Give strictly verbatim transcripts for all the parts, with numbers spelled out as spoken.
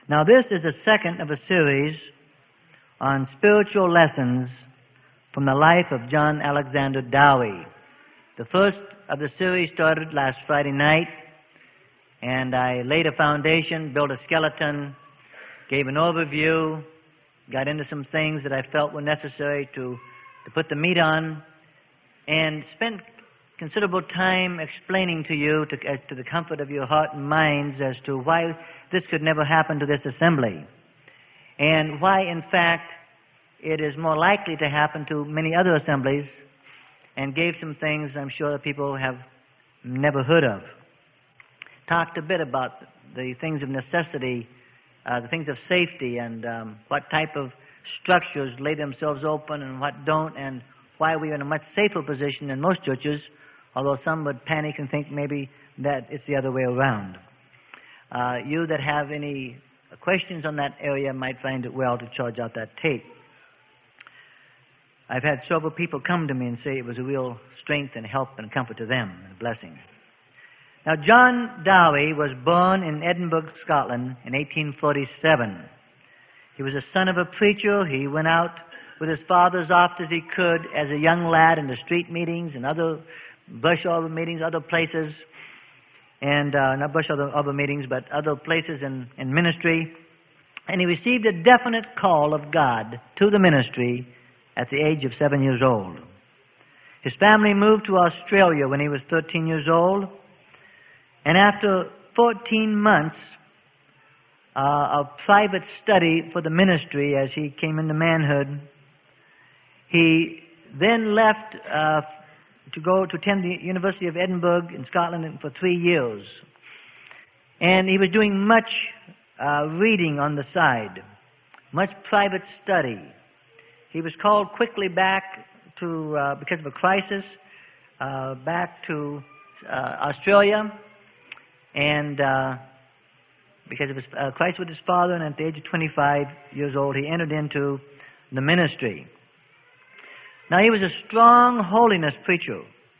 Now, this is the second of a series on spiritual lessons from the life of John Alexander Dowie. The first of the series started last Friday night, and I laid a foundation, built a skeleton, gave an overview, got into some things that I felt were necessary to, to put the meat on, and spent considerable time explaining to you, to, uh, to the comfort of your heart and minds, as to why this could never happen to this assembly, and why, in fact, it is more likely to happen to many other assemblies, and gave some things I'm sure that people have never heard of. Talked a bit about the things of necessity, uh, the things of safety, and um, what type of structures lay themselves open and what don't, and why we are in a much safer position than most churches, although some would panic and think maybe that it's the other way around. Uh, you that have any questions on that area might find it well to charge out that tape. I've had several people come to me and say it was a real strength and help and comfort to them, and a blessing. Now, John Dowie was born in Edinburgh, Scotland in eighteen forty-seven. He was a son of a preacher. He went out with his father as oft as he could as a young lad into street meetings and other brush over meetings, other places, and uh, not brush over, over meetings, but other places in, in ministry. And he received a definite call of God to the ministry at the age of seven years old. His family moved to Australia when he was thirteen years old, and after fourteen months uh, of private study for the ministry as he came into manhood, he then left uh, to go to attend the University of Edinburgh in Scotland for three years. And he was doing much uh, reading on the side, much private study. He was called quickly back to, uh, because of a crisis, uh, back to uh, Australia, and uh, because of his uh, crisis with his father, and at the age of twenty-five years old, he entered into the ministry. Now, he was a strong holiness preacher,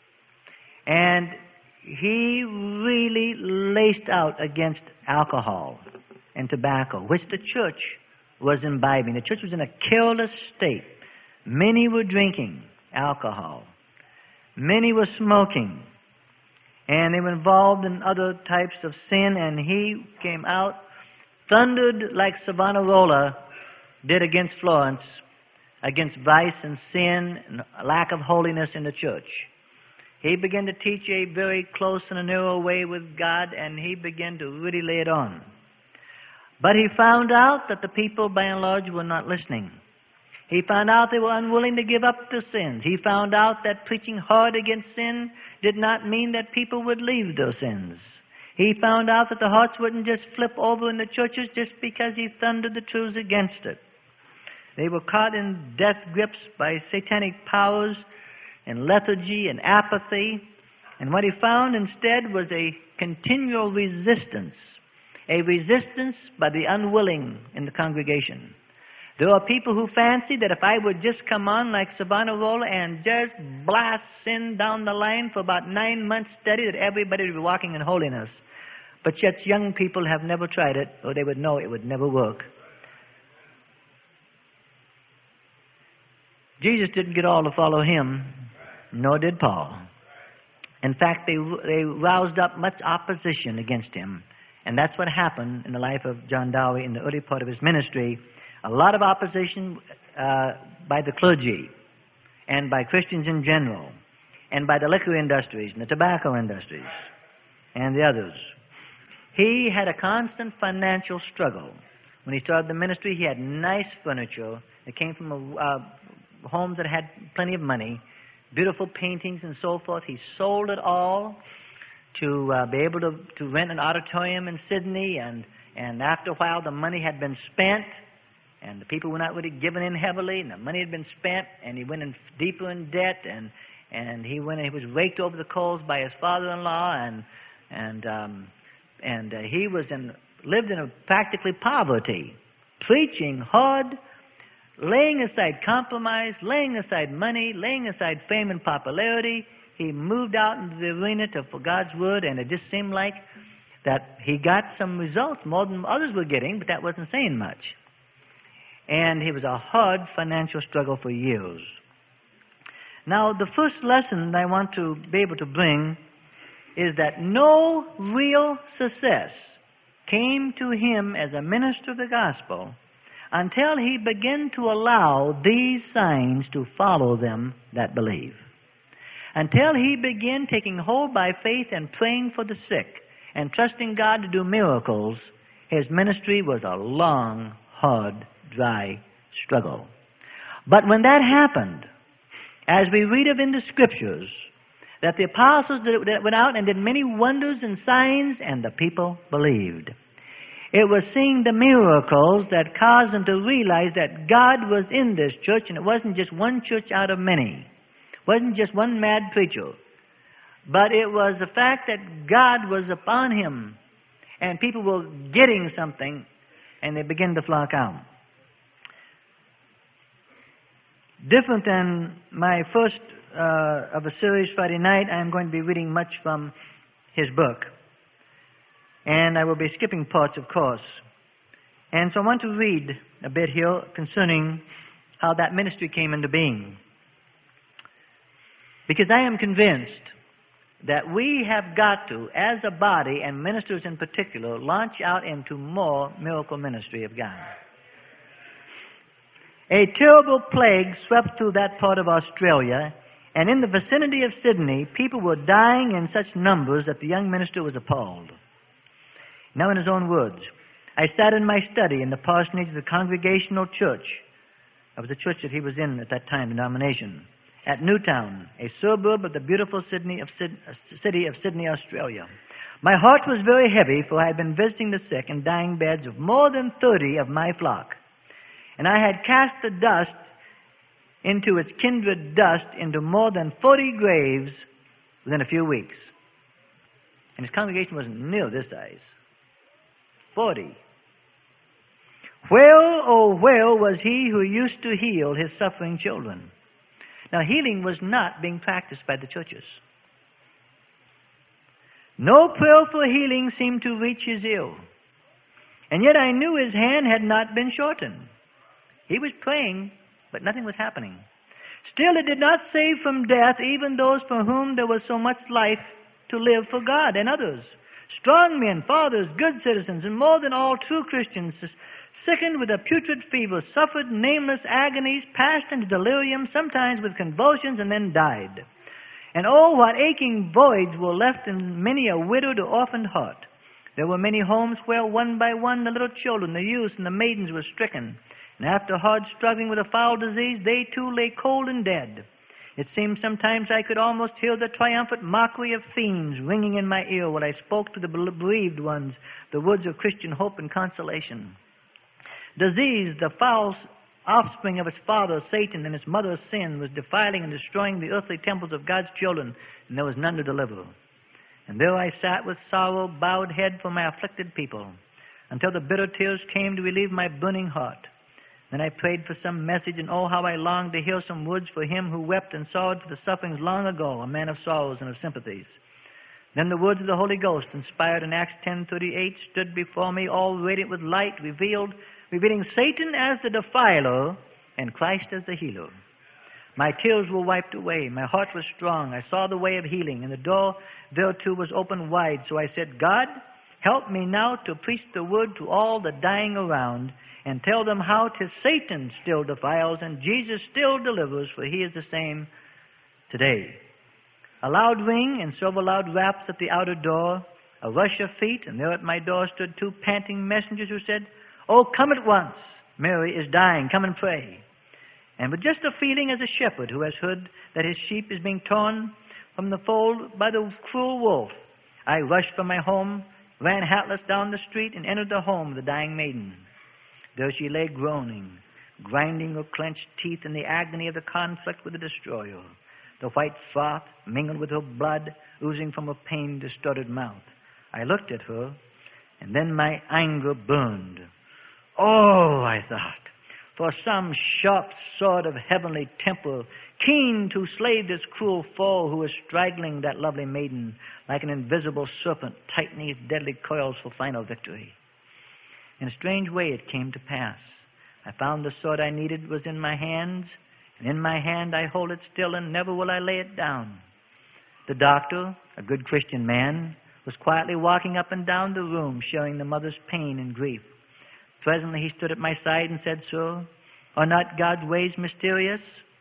and he really laced out against alcohol and tobacco, which the church was imbibing. The church was in a careless state. Many were drinking alcohol. Many were smoking. And they were involved in other types of sin, and he came out, thundered like Savonarola did against Florence, against vice and sin and lack of holiness in the church. He began to teach a very close and a narrow way with God, and he began to really lay it on. But he found out that the people, by and large, were not listening. He found out they were unwilling to give up their sins. He found out that preaching hard against sin did not mean that people would leave their sins. He found out that the hearts wouldn't just flip over in the churches just because he thundered the truths against it. They were caught in death grips by satanic powers and lethargy and apathy. And what he found instead was a continual resistance, a resistance by the unwilling in the congregation. There are people who fancy that if I would just come on like Savonarola and just blast sin down the line for about nine months steady, that everybody would be walking in holiness. But yet young people have never tried it, or they would know it would never work. Jesus didn't get all to follow him, nor did Paul. In fact, they, they roused up much opposition against him. And that's what happened in the life of John Dowie in the early part of his ministry. A lot of opposition uh, by the clergy and by Christians in general, and by the liquor industries and the tobacco industries and the others. He had a constant financial struggle. When he started the ministry, he had nice furniture. It came from a, uh, homes that had plenty of money, beautiful paintings and so forth. He sold it all to uh, be able to, to rent an auditorium in Sydney, and, and after a while the money had been spent, and the people were not really giving in heavily, and the money had been spent, and he went in deeper in debt, and and he went he was raked over the coals by his father-in-law, and and um, and uh, he was in lived in a practically poverty, preaching hard, laying aside compromise, laying aside money, laying aside fame and popularity. He moved out into the arena to, for God's word, and it just seemed like that he got some results, more than others were getting, but that wasn't saying much. And it was a hard financial struggle for years. Now, the first lesson I want to be able to bring is that no real success came to him as a minister of the gospel until he began to allow these signs to follow them that believe. Until he began taking hold by faith and praying for the sick and trusting God to do miracles, his ministry was a long, hard, dry struggle. But when that happened, as we read of in the Scriptures, that the apostles that went out and did many wonders and signs, and the people believed. It was seeing the miracles that caused them to realize that God was in this church, and it wasn't just one church out of many. It wasn't just one mad preacher. But it was the fact that God was upon him, and people were getting something, and they began to flock out. Different than my first uh, of a series Friday night, I'm going to be reading much from his book. And I will be skipping parts, of course. And so I want to read a bit here concerning how that ministry came into being. Because I am convinced that we have got to, as a body, and ministers in particular, launch out into more miracle ministry of God. A terrible plague swept through that part of Australia, and in the vicinity of Sydney, people were dying in such numbers that the young minister was appalled. Now, in his own words, I sat in my study in the parsonage of the Congregational Church. That was the church that he was in at that time, the denomination, at Newtown, a suburb of the beautiful Sydney of Sid- city of Sydney, Australia. My heart was very heavy, for I had been visiting the sick and dying beds of more than thirty of my flock. And I had cast the dust into its kindred dust into more than forty graves within a few weeks. And his congregation wasn't near this size. Forty. Where, oh, where was he who used to heal his suffering children? Now, healing was not being practiced by the churches. No prayer for healing seemed to reach his ear. And yet I knew his hand had not been shortened. He was praying, but nothing was happening. Still, it did not save from death even those for whom there was so much life to live for God and others. Strong men, fathers, good citizens, and more than all true Christians, sickened with a putrid fever, suffered nameless agonies, passed into delirium, sometimes with convulsions, and then died. And oh, what aching voids were left in many a widowed or orphaned heart. There were many homes where one by one the little children, the youths, and the maidens were stricken. And after hard struggling with a foul disease, they too lay cold and dead. It seemed sometimes I could almost hear the triumphant mockery of fiends ringing in my ear while I spoke to the bereaved ones the words of Christian hope and consolation. Disease, the foul offspring of its father Satan and its mother sin, was defiling and destroying the earthly temples of God's children, and there was none to deliver. And there I sat with sorrow, bowed head for my afflicted people, until the bitter tears came to relieve my burning heart. Then I prayed for some message, and oh, how I longed to hear some words for him who wept and sorrowed for the sufferings long ago, a man of sorrows and of sympathies. Then the words of the Holy Ghost, inspired in Acts ten thirty-eight, stood before me, all radiant with light, revealed, revealing Satan as the defiler and Christ as the healer. My tears were wiped away. My heart was strong. I saw the way of healing, and the door thereto was open wide. So I said, God, help me now to preach the word to all the dying around, and tell them how 'tis Satan still defiles and Jesus still delivers, for he is the same today. A loud ring and several loud raps at the outer door, a rush of feet, and there at my door stood two panting messengers who said, Oh, come at once. Mary is dying. Come and pray. And with just a feeling as a shepherd who has heard that his sheep is being torn from the fold by the cruel wolf, I rushed from my home, ran hatless down the street, and entered the home of the dying maiden. There she lay groaning, grinding her clenched teeth in the agony of the conflict with the destroyer, the white froth mingled with her blood oozing from her pain-distorted mouth. I looked at her, and then my anger burned. Oh, I thought, for some sharp sword of heavenly temper, keen to slay this cruel foe who is strangling that lovely maiden like an invisible serpent, tightening its deadly coils for final victory. In a strange way it came to pass. I found the sword I needed was in my hands, and in my hand I hold it still, and never will I lay it down. The doctor, a good Christian man, was quietly walking up and down the room, showing the mother's pain and grief. Presently he stood at my side and said, "Sir, are not God's ways mysterious?"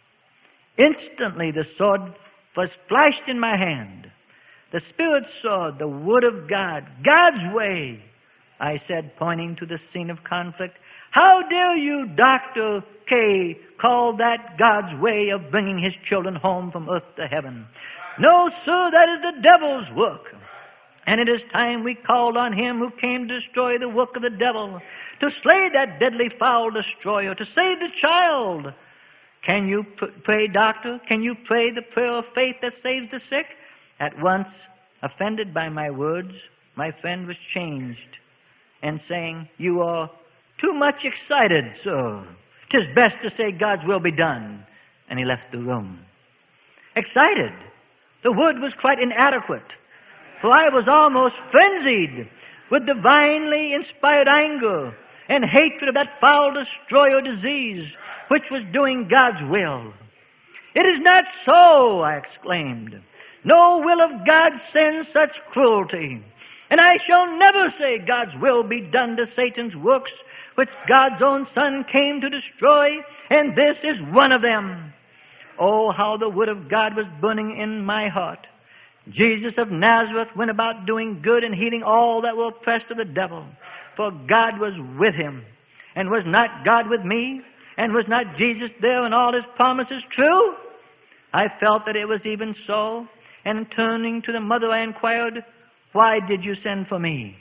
Instantly the sword was flashed in my hand. The Spirit's sword, the Word of God, God's way. I said, pointing to the scene of conflict, "How dare you, Doctor K, call that God's way of bringing His children home from earth to heaven? No, sir, that is the devil's work. And it is time we called on Him who came to destroy the work of the devil, to slay that deadly foul destroyer, to save the child. Can you pray, doctor? Can you pray the prayer of faith that saves the sick?" At once, offended by my words, my friend was changed, and saying, "You are too much excited, sir. 'Tis best to say God's will be done." And he left the room. Excited? The word was quite inadequate, for I was almost frenzied with divinely inspired anger and hatred of that foul destroyer disease, which was doing God's will. "It is not so," I exclaimed. "No will of God sends such cruelty. And I shall never say God's will be done to Satan's works, which God's own Son came to destroy, and this is one of them." Oh, how the Word of God was burning in my heart. Jesus of Nazareth went about doing good and healing all that were oppressed of the devil, for God was with him. And was not God with me? And was not Jesus there and all His promises true? I felt that it was even so, and turning to the mother I inquired, "Why did you send for me?"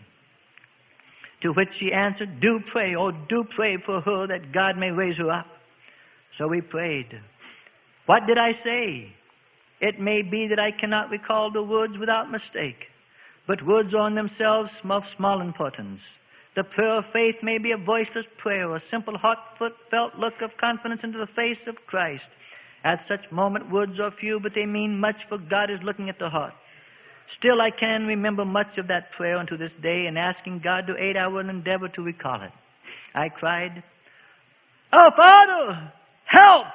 To which she answered, "Do pray, oh do pray for her that God may raise her up." So we prayed. What did I say? It may be that I cannot recall the words without mistake, but words are in themselves of small importance. The prayer of faith may be a voiceless prayer, a simple heartfelt look of confidence into the face of Christ. At such moment, words are few, but they mean much, for God is looking at the heart. Still, I can remember much of that prayer unto this day, and asking God to aid our endeavor to recall it. I cried, "Oh, Father, help!"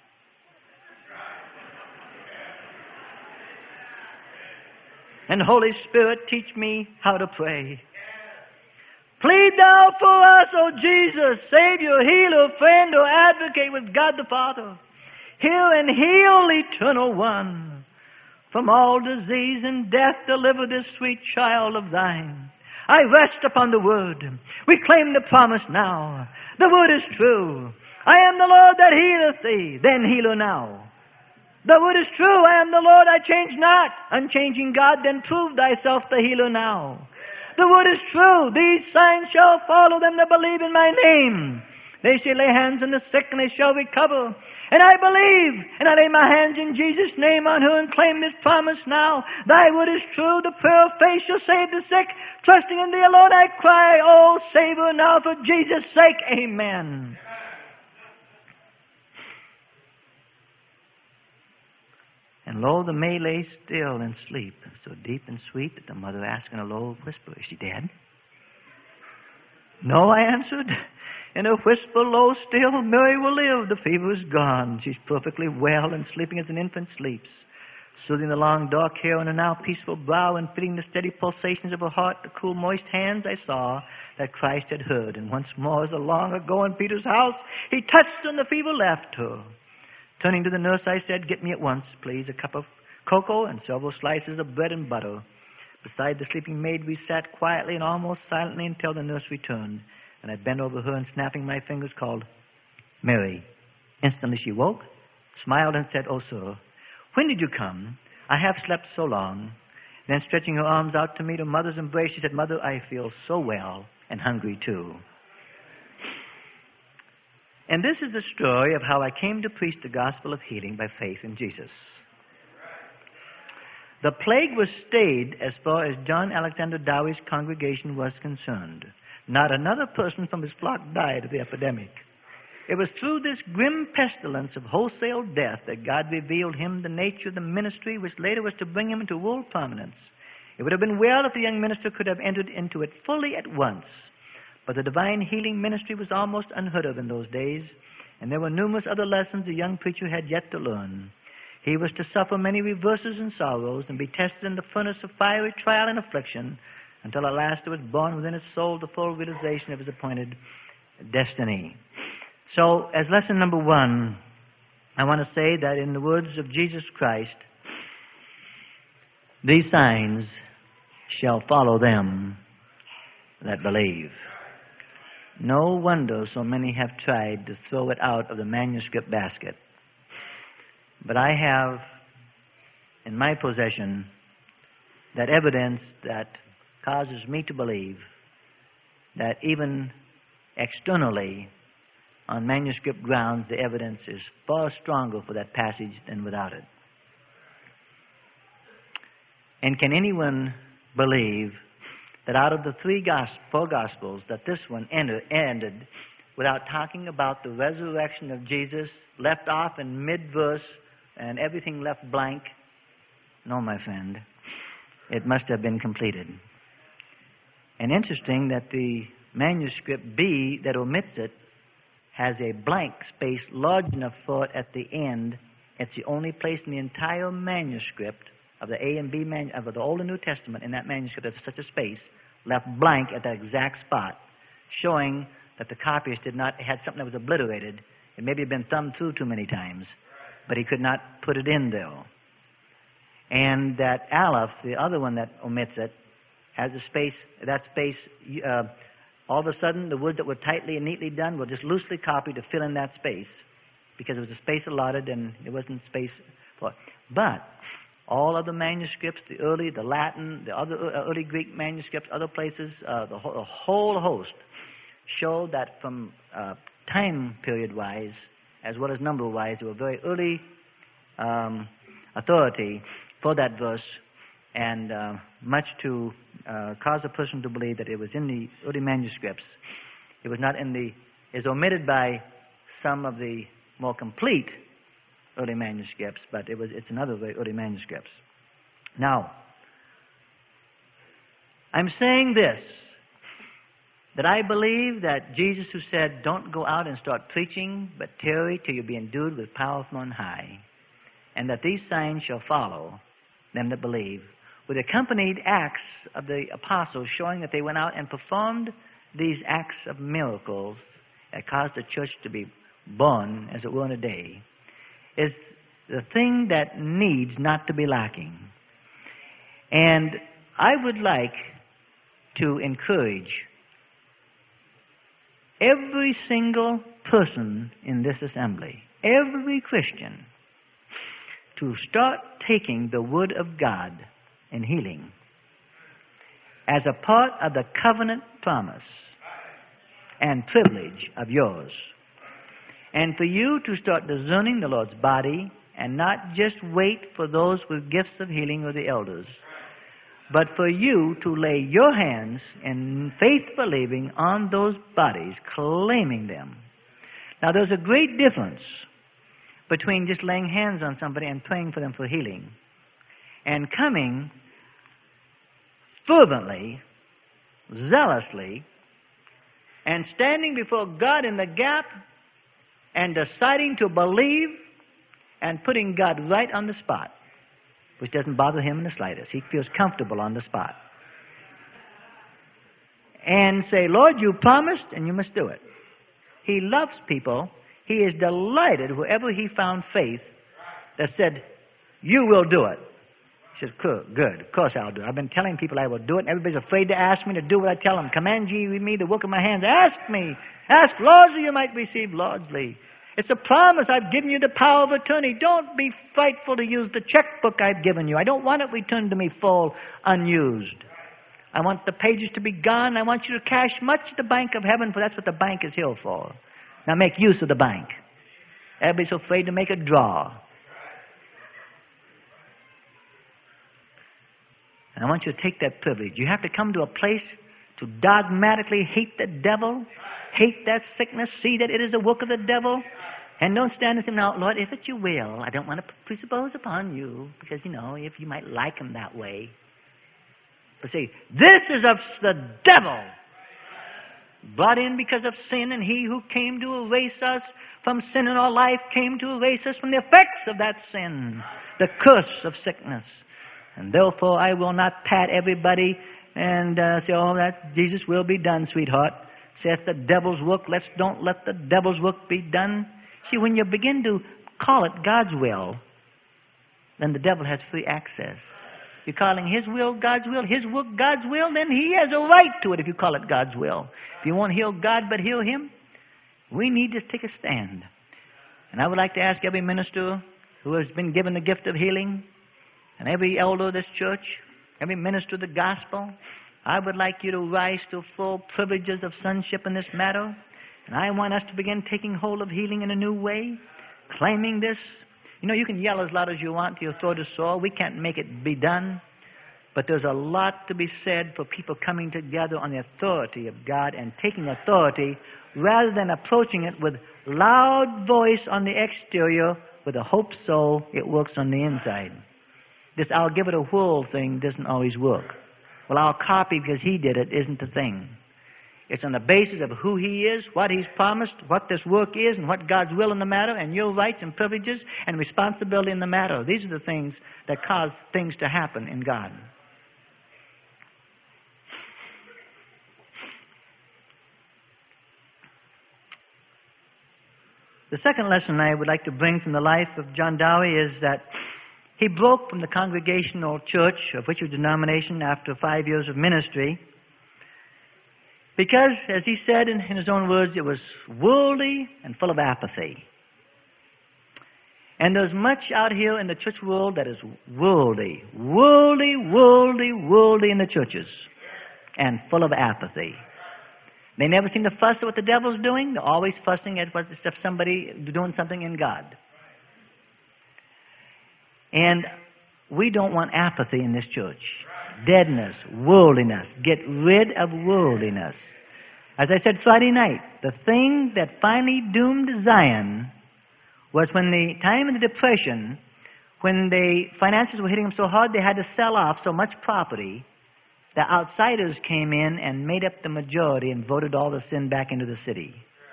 And Holy Spirit, teach me how to pray. Plead thou for us, O Jesus, Savior, healer, friend, or advocate with God the Father. Hear and heal, Eternal One. From all disease and death deliver this sweet child of thine. I rest upon the Word. We claim the promise now. The Word is true. I am the Lord that healeth thee, then heal her now. The Word is true. I am the Lord, I change not. Unchanging God, then prove thyself the healer now. The Word is true. These signs shall follow them that believe in my name. They shall lay hands on the sick, and they shall recover. And I believe, and I lay my hands in Jesus' name on her and claim this promise now. Thy word is true. The prayer of faith shall save the sick. Trusting in thee alone I cry, oh, save her now for Jesus' sake. Amen. And lo, the maid lay still in sleep, so deep and sweet that the mother asked in a low whisper, "Is she dead?" "No," I answered. In a whisper, low still, "Mary will live. The fever is gone. She's perfectly well and sleeping as an infant sleeps." Soothing the long dark hair on her now peaceful brow and feeling the steady pulsations of her heart, the cool moist hands, I saw that Christ had heard. And once more, as long ago in Peter's house, He touched her and the fever left her. Turning to the nurse, I said, "Get me at once, please, a cup of cocoa and several slices of bread and butter." Beside the sleeping maid, we sat quietly and almost silently until the nurse returned. And I bent over her and, snapping my fingers, called, "Mary." Instantly she woke, smiled, and said, "Oh, sir, when did you come? I have slept so long." Then, stretching her arms out to meet her mother's embrace, she said, "Mother, I feel so well and hungry too." And this is the story of how I came to preach the gospel of healing by faith in Jesus. The plague was stayed as far as John Alexander Dowie's congregation was concerned. Not another person from his flock died of the epidemic. It was through this grim pestilence of wholesale death that God revealed him the nature of the ministry which later was to bring him into world prominence. It would have been well if the young minister could have entered into it fully at once. But the divine healing ministry was almost unheard of in those days, and there were numerous other lessons the young preacher had yet to learn. He was to suffer many reverses and sorrows and be tested in the furnace of fiery trial and affliction until at last there was born within his soul the full realization of his appointed destiny. So, as lesson number one, I want to say that in the words of Jesus Christ, these signs shall follow them that believe. No wonder so many have tried to throw it out of the manuscript basket. But I have in my possession that evidence that causes me to believe that even externally, on manuscript grounds, the evidence is far stronger for that passage than without it. And can anyone believe that out of the three gospel, four Gospels, that this one ended, ended without talking about the resurrection of Jesus, left off in mid-verse, and everything left blank? No, my friend. It must have been completed. And interesting that the manuscript B that omits it has a blank space large enough for it at the end. It's the only place in the entire manuscript of the A and B man, of the Old and New Testament in that manuscript there's such a space left blank at that exact spot, showing that the copyist did not had something that was obliterated. It maybe had been thumbed through too many times, but he could not put it in there. And that Aleph, the other one that omits it, has a space. That space, uh, all of a sudden, the words that were tightly and neatly done were just loosely copied to fill in that space, because there was a space allotted and there wasn't space for it. But all other manuscripts, the early, the Latin, the other early Greek manuscripts, other places, uh, the, whole, the whole host show that from uh, time period-wise, as well as number-wise, they were very early um, authority for that verse, and uh, much to uh, cause a person to believe that it was in the early manuscripts. It was not in the, is omitted by some of the more complete early manuscripts, but it was, it's in other very early manuscripts. Now, I'm saying this, that I believe that Jesus, who said, don't go out and start preaching, but tarry till you be endued with power from on high, and that these signs shall follow them that believe, with accompanied acts of the apostles showing that they went out and performed these acts of miracles that caused the church to be born, as it were, in a day, is the thing that needs not to be lacking. And I would like to encourage every single person in this assembly, every Christian, to start taking the Word of God in healing as a part of the covenant promise and privilege of yours. And for you to start discerning the Lord's body and not just wait for those with gifts of healing or the elders, but for you to lay your hands in faith believing on those bodies, claiming them. Now, there's a great difference between just laying hands on somebody and praying for them for healing and coming fervently, zealously, and standing before God in the gap and deciding to believe and putting God right on the spot, which doesn't bother him in the slightest. He feels comfortable on the spot. And say, Lord, you promised, and you must do it. He loves people. He is delighted wherever he found faith that said, you will do it. He says, good, good, of course I'll do it. I've been telling people I will do it, and everybody's afraid to ask me to do what I tell them. Command ye me the work of my hands. Ask me. Ask largely, you might receive largely. It's a promise. I've given you the power of attorney. Don't be frightful to use the checkbook I've given you. I don't want it returned to me full, unused. I want the pages to be gone. I want you to cash much at the bank of heaven, for that's what the bank is here for. Now make use of the bank. Everybody's afraid to make a draw. And I want you to take that privilege. You have to come to a place to dogmatically hate the devil, hate that sickness, see that it is a work of the devil, and don't stand and say, now, Lord, if it's your will, I don't want to presuppose upon you, because, you know, if you might like him that way. But say, this is of the devil, brought in because of sin, and he who came to erase us from sin in our life came to erase us from the effects of that sin, the curse of sickness. And therefore, I will not pat everybody and uh, say, oh, that Jesus will be done, sweetheart. Saith the devil's work, let's don't let the devil's work be done. See, when you begin to call it God's will, then the devil has free access. You're calling his will God's will, his work God's will, then he has a right to it if you call it God's will. If you won't heal God but heal him, we need to take a stand. And I would like to ask every minister who has been given the gift of healing, and every elder of this church, every minister of the gospel, I would like you to rise to full privileges of sonship in this matter. And I want us to begin taking hold of healing in a new way, claiming this. You know, you can yell as loud as you want till your throat is sore. We can't make it be done. But there's a lot to be said for people coming together on the authority of God and taking authority rather than approaching it with loud voice on the exterior with a hope so it works on the inside. This I'll give it a whirl thing doesn't always work. Well, I'll copy because he did it isn't the thing. It's on the basis of who he is, what he's promised, what this work is, and what God's will in the matter, and your rights and privileges and responsibility in the matter. These are the things that cause things to happen in God. The second lesson I would like to bring from the life of John Dowie is that he broke from the Congregational Church, of which was denomination, after five years of ministry, because, as he said in, in his own words, it was worldly and full of apathy. And there's much out here in the church world that is worldly, worldly, worldly, worldly in the churches, and full of apathy. They never seem to fuss at what the devil's doing. They're always fussing at what if somebody doing something in God. And we don't want apathy in this church. Deadness, worldliness. Get rid of worldliness. As I said Friday night, the thing that finally doomed Zion was when the time of the Depression, when the finances were hitting them so hard they had to sell off so much property, the outsiders came in and made up the majority and voted all the sin back into the city.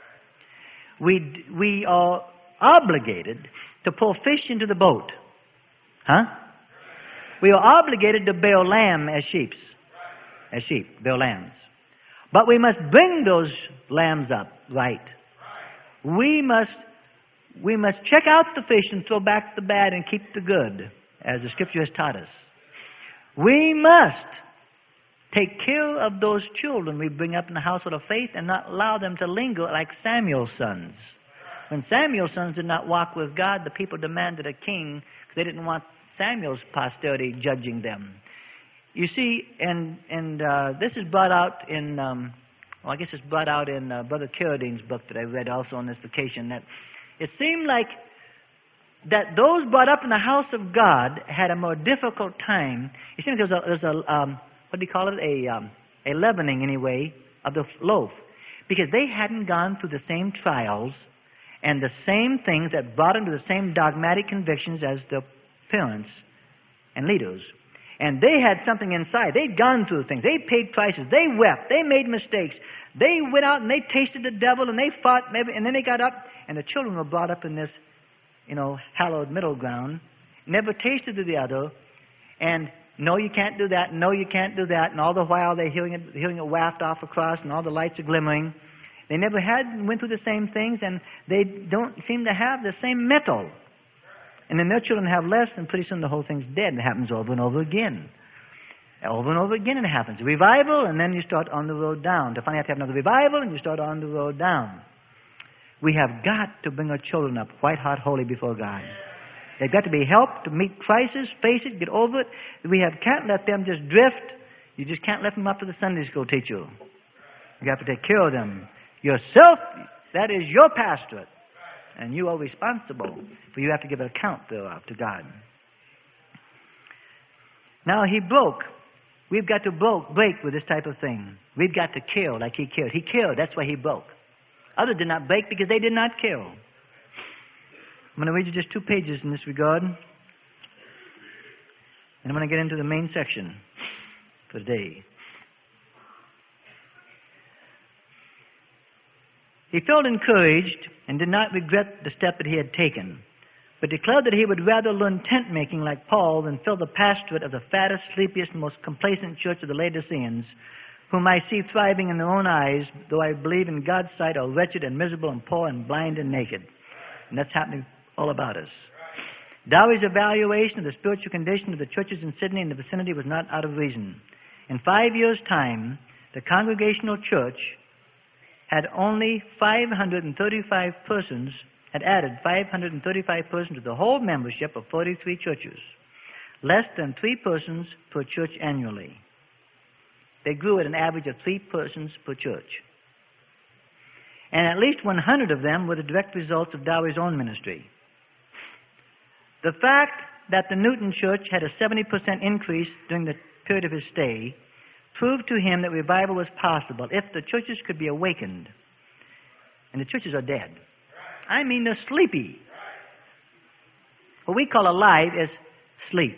We, we are obligated to pull fish into the boat. Huh? We are obligated to bail lamb as sheep. As sheep, bail lambs. But we must bring those lambs up right. We must, we must check out the fish and throw back the bad and keep the good, as the Scripture has taught us. We must take care of those children we bring up in the household of faith and not allow them to linger like Samuel's sons. When Samuel's sons did not walk with God, the people demanded a king because they didn't want Samuel's posterity judging them. You see, and and uh, this is brought out in, um, well, I guess it's brought out in uh, Brother Carradine's book that I read also on this occasion, that it seemed like that those brought up in the house of God had a more difficult time. You see, there's a, there's a um, what do you call it, a, um, a leavening anyway of the loaf, because they hadn't gone through the same trials and the same things that brought them to the same dogmatic convictions as the parents and leaders. And they had something inside. They'd gone through things. They paid prices. They wept. They made mistakes. They went out and they tasted the devil and they fought, and then they got up, and the children were brought up in this, you know, hallowed middle ground, never tasted of the other, and no, you can't do that, no, you can't do that, and all the while they're hearing it, hearing it waft off across, and all the lights are glimmering. They never had, went through the same things, and they don't seem to have the same metal. And then their children have less, and pretty soon the whole thing's dead. It happens over and over again. Over and over again it happens. Revival, and then you start on the road down. To finally have to have another revival, and you start on the road down. We have got to bring our children up white hot holy before God. They've got to be helped to meet crisis, face it, get over it. We have can't let them just drift. You just can't let them up to the Sunday school teacher. You have to take care of them. Yourself, that is your pastorate. And you are responsible, for you have to give an account thereof to God. Now he broke We've got to broke, break with this type of thing. We've got to kill like he killed. He killed, that's why he broke. Others did not break because they did not kill. I'm going to read you just two pages in this regard. And I'm going to get into the main section for today. He felt encouraged and did not regret the step that he had taken, but declared that he would rather learn tent-making like Paul than fill the pastorate of the fattest, sleepiest, and most complacent church of the Laodiceans, whom I see thriving in their own eyes, though I believe in God's sight are wretched and miserable and poor and blind and naked. And that's happening all about us. Dowie's evaluation of the spiritual condition of the churches in Sydney and the vicinity was not out of reason. In five years' time, the Congregational Church had only five hundred thirty-five persons, had added five hundred thirty-five persons to the whole membership of forty-three churches, less than three persons per church annually. They grew at an average of three persons per church. And at least one hundred of them were the direct results of Dowie's own ministry. The fact that the Newton Church had a seventy percent increase during the period of his stay proved to him that revival was possible if the churches could be awakened. And the churches are dead. I mean, they're sleepy. What we call alive is sleep.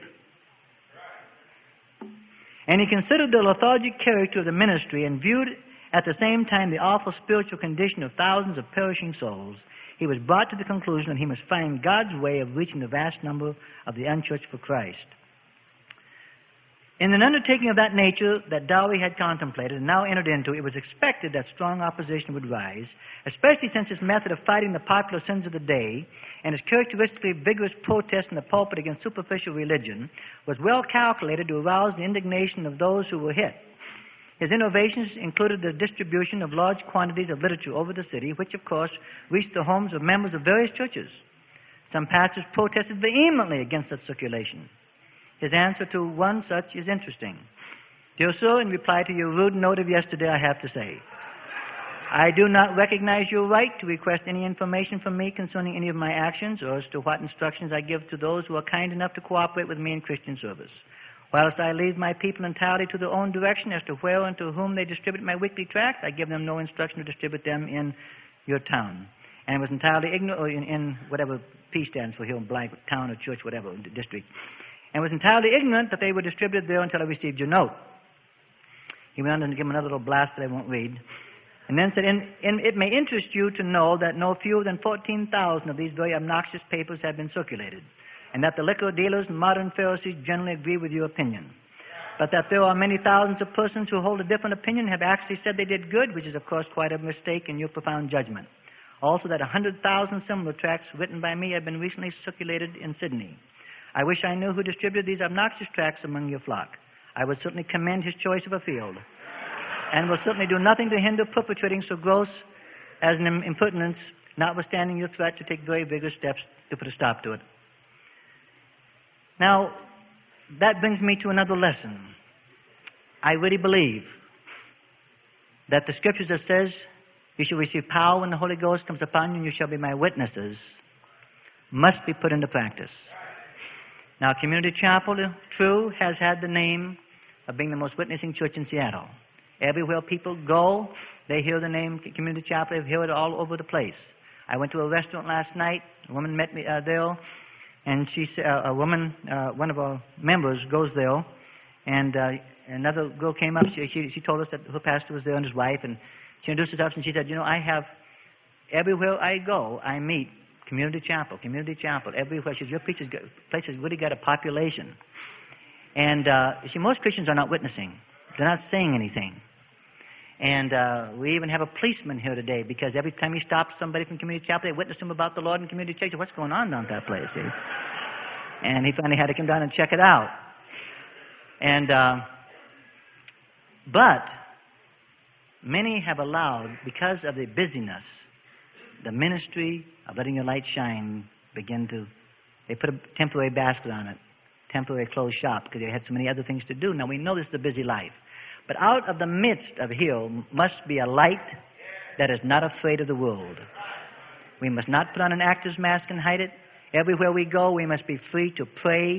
And he considered the lethargic character of the ministry and viewed at the same time the awful spiritual condition of thousands of perishing souls. He was brought to the conclusion that he must find God's way of reaching the vast number of the unchurched for Christ. In an undertaking of that nature that Dowie had contemplated and now entered into, it was expected that strong opposition would rise, especially since his method of fighting the popular sins of the day and his characteristically vigorous protest in the pulpit against superficial religion was well calculated to arouse the indignation of those who were hit. His innovations included the distribution of large quantities of literature over the city, which, of course, reached the homes of members of various churches. Some pastors protested vehemently against such circulation. His answer to one such is interesting. Dear sir, in reply to your rude note of yesterday, I have to say, I do not recognize your right to request any information from me concerning any of my actions or as to what instructions I give to those who are kind enough to cooperate with me in Christian service. Whilst I leave my people entirely to their own direction as to where and to whom they distribute my weekly tracts, I give them no instruction to distribute them in your town. And was entirely ignorant, or in, in whatever P stands for here, blank town or church, whatever, district. And was entirely ignorant that they were distributed there until I received your note. He went on to give him another little blast that I won't read. And then said, in, in, it may interest you to know that no fewer than fourteen thousand of these very obnoxious papers have been circulated, and that the liquor dealers and modern Pharisees generally agree with your opinion. But that there are many thousands of persons who hold a different opinion have actually said they did good, which is, of course, quite a mistake in your profound judgment. Also that one hundred thousand similar tracts written by me have been recently circulated in Sydney. I wish I knew who distributed these obnoxious tracts among your flock. I would certainly commend his choice of a field, and will certainly do nothing to hinder perpetrating so gross as an impertinence, notwithstanding your threat to take very vigorous steps to put a stop to it. Now, that brings me to another lesson. I really believe that the Scriptures that says, you shall receive power when the Holy Ghost comes upon you and you shall be my witnesses, must be put into practice. Now, Community Chapel, true, has had the name of being the most witnessing church in Seattle. Everywhere people go, they hear the name Community Chapel. They hear it all over the place. I went to a restaurant last night. A woman met me uh, there, and she uh, a woman, uh, one of our members, goes there, and uh, another girl came up. She, she she told us that her pastor was there and his wife, and she introduced herself, and she said, you know, I have, everywhere I go, I meet Community Chapel, Community Chapel, everywhere. She says, your place has really got a population. And, uh, see, most Christians are not witnessing. They're not saying anything. And uh, we even have a policeman here today because every time he stops somebody from Community Chapel, they witness him about the Lord in Community Church. What's going on down at that place, see? And he finally had to come down and check it out. And, uh, but many have allowed, because of the busyness, the ministry of letting your light shine begin to, they put a temporary basket on it, temporary closed shop, because they had so many other things to do. Now, we know this is a busy life. But out of the midst of here must be a light that is not afraid of the world. We must not put on an actor's mask and hide it. Everywhere we go, we must be free to pray,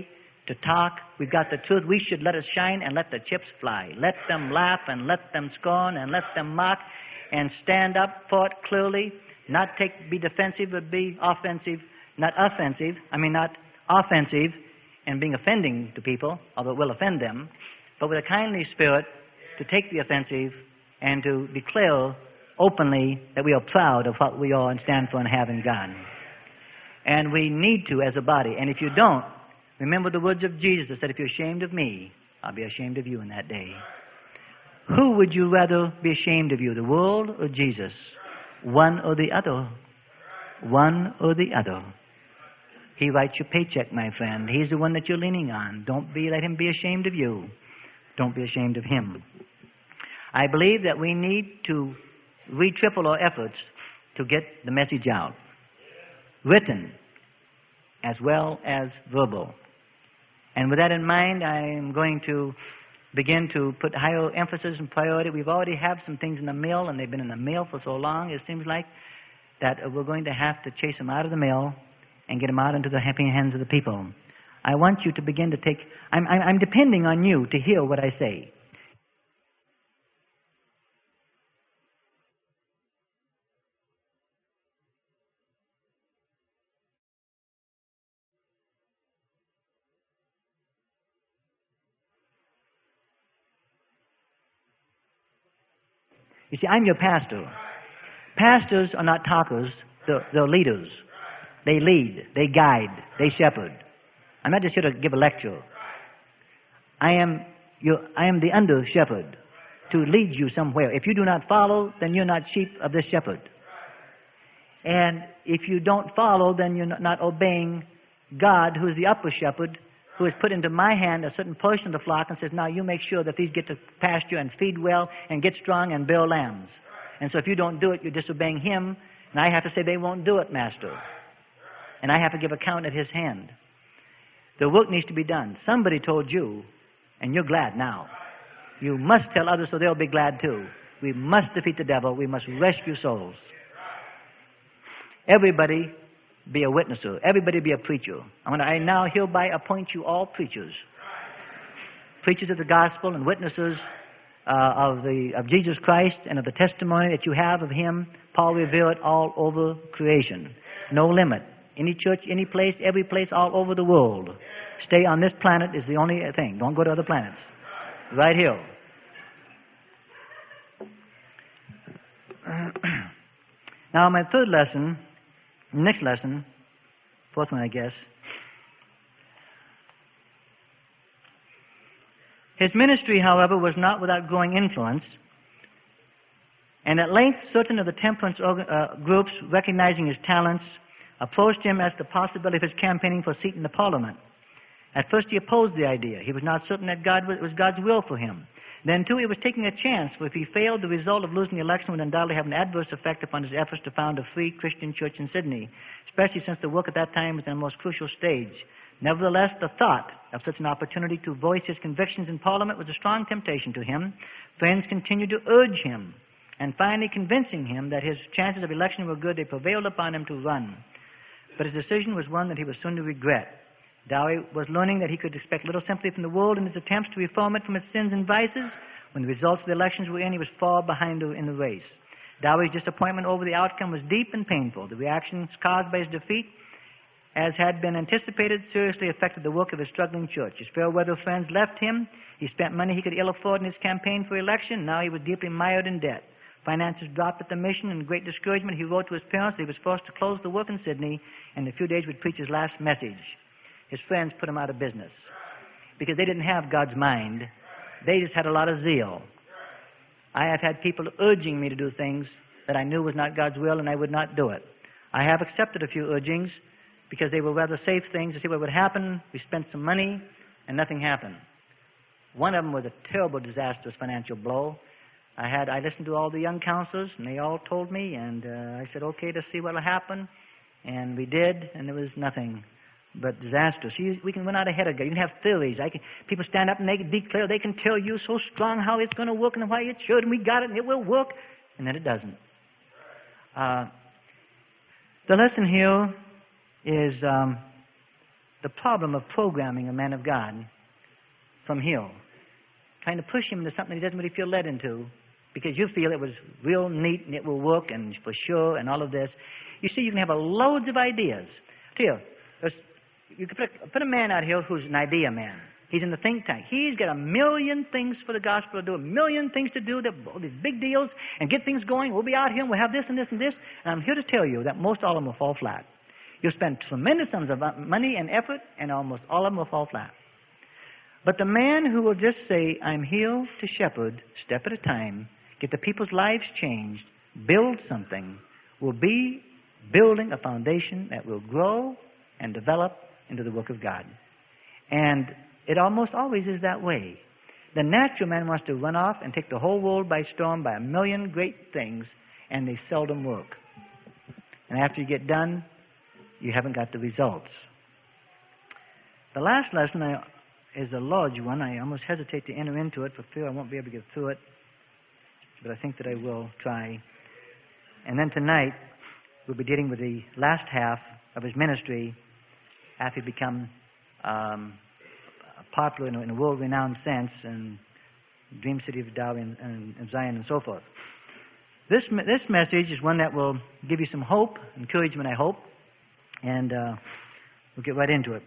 to talk. We've got the truth. We should let it shine and let the chips fly. Let them laugh and let them scorn and let them mock and stand up for it clearly. Not take, be defensive, but be offensive. Not offensive. I mean, not offensive and being offending to people, although it will offend them, but with a kindly spirit to take the offensive and to declare openly that we are proud of what we are and stand for and have in God. And we need to as a body. And if you don't, remember the words of Jesus that said, if you're ashamed of me, I'll be ashamed of you in that day. Who would you rather be ashamed of you, the world or Jesus? One or the other. One or the other. He writes your paycheck, my friend. He's the one that you're leaning on. Don't be, let him be ashamed of you. Don't be ashamed of him. I believe that we need to re-triple our efforts to get the message out. Written as well as verbal. And with that in mind, I am going to begin to put higher emphasis and priority. We've already have some things in the mail, and they've been in the mail for so long, it seems like, that we're going to have to chase them out of the mail and get them out into the happy hands of the people. I want you to begin to take... I'm, I'm, I'm depending on you to hear what I say. You see, I'm your pastor. Pastors are not talkers. They're, they're leaders. They lead. They guide. They shepherd. I'm not just here to give a lecture. I am your, I am the under shepherd to lead you somewhere. If you do not follow, then you're not sheep of this shepherd. And if you don't follow, then you're not obeying God, who is the upper shepherd, who has put into my hand a certain portion of the flock and says, now you make sure that these get to pasture and feed well and get strong and bear lambs. And so if you don't do it, you're disobeying him. And I have to say, they won't do it, Master. And I have to give account at his hand. The work needs to be done. Somebody told you, and you're glad now. You must tell others so they'll be glad too. We must defeat the devil. We must rescue souls. Everybody be a witnesser. Everybody be a preacher. I, want to, I now hereby appoint you all preachers. Preachers of the gospel and witnesses uh, of the of Jesus Christ and of the testimony that you have of him. Paul revealed it all over creation. No limit. Any church, any place, every place, all over the world. Stay on this planet is the only thing. Don't go to other planets. Right here. Now, my third lesson, next lesson, fourth one, I guess. His ministry, however, was not without growing influence. And at length, certain of the temperance uh, groups, recognizing his talents, approached him as the possibility of his campaigning for a seat in the parliament. At first, he opposed the idea. He was not certain that God was, it was God's will for him. Then, too, he was taking a chance, for if he failed, the result of losing the election would undoubtedly have an adverse effect upon his efforts to found a free Christian church in Sydney, especially since the work at that time was in a most crucial stage. Nevertheless, the thought of such an opportunity to voice his convictions in Parliament was a strong temptation to him. Friends continued to urge him, and finally convincing him that his chances of election were good, they prevailed upon him to run. But his decision was one that he was soon to regret. Dowie was learning that he could expect little sympathy from the world in his attempts to reform it from its sins and vices. When the results of the elections were in, he was far behind in the race. Dowie's disappointment over the outcome was deep and painful. The reactions caused by his defeat, as had been anticipated, seriously affected the work of his struggling church. His fair-weather friends left him. He spent money he could ill afford in his campaign for election. Now he was deeply mired in debt. Finances dropped at the mission. In great discouragement, he wrote to his parents that he was forced to close the work in Sydney, and in a few days would preach his last message. His friends put him out of business because they didn't have God's mind. They just had a lot of zeal. I have had people urging me to do things that I knew was not God's will, and I would not do it. I have accepted a few urgings because they were rather safe things to see what would happen. We spent some money, and nothing happened. One of them was a terrible, disastrous financial blow. I had I listened to all the young counselors, and they all told me, and uh, I said, okay, to see what will happen. And we did, and there was nothing but disastrous. You, we can run out ahead of God. You can have theories. I can, people stand up and they can declare, they can tell you so strong how it's going to work and why it should, and we got it, and it will work, and then it doesn't. Uh, the lesson here is um, the the problem of programming a man of God from Hill, trying to push him into something he doesn't really feel led into because you feel it was real neat and it will work and for sure and all of this. You see, you can have a loads of ideas. Tell you, there's, you can put a, put a man out here who's an idea man. He's in the think tank. He's got a million things for the gospel to do, a million things to do, all these big deals, and get things going. We'll be out here and we'll have this and this and this. And I'm here to tell you that most all of them will fall flat. You'll spend tremendous sums of money and effort, and almost all of them will fall flat. But the man who will just say, I'm here to shepherd, step at a time, get the people's lives changed, build something, will be building a foundation that will grow and develop into the work of God. And it almost always is that way. The natural man wants to run off and take the whole world by storm by a million great things, and they seldom work. And after you get done, you haven't got the results. The last lesson I, is a large one. I almost hesitate to enter into it for fear I won't be able to get through it, but I think that I will try. And then tonight, we'll be dealing with the last half of his ministry after he become um, popular in a, in a world-renowned sense in Dream City of Darwin and, and Zion and so forth. This this message is one that will give you some hope, encouragement, I hope, and uh, we'll get right into it.